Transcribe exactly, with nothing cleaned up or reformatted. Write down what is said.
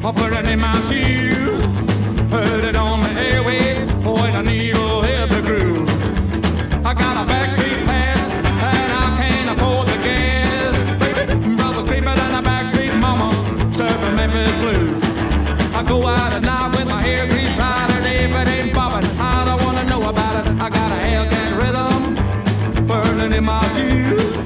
burning in my shoes. Heard it on the airwaves when a needle hit the groove. I got a backseat pass and I can't afford the gas. Baby, brother creeping in the backstreet mama, surfing Memphis blues. I go out at night with my hair greased right, and if it ain't bobbing, I don't wanna know about it. I got a Hellcat rhythm burning in my shoes.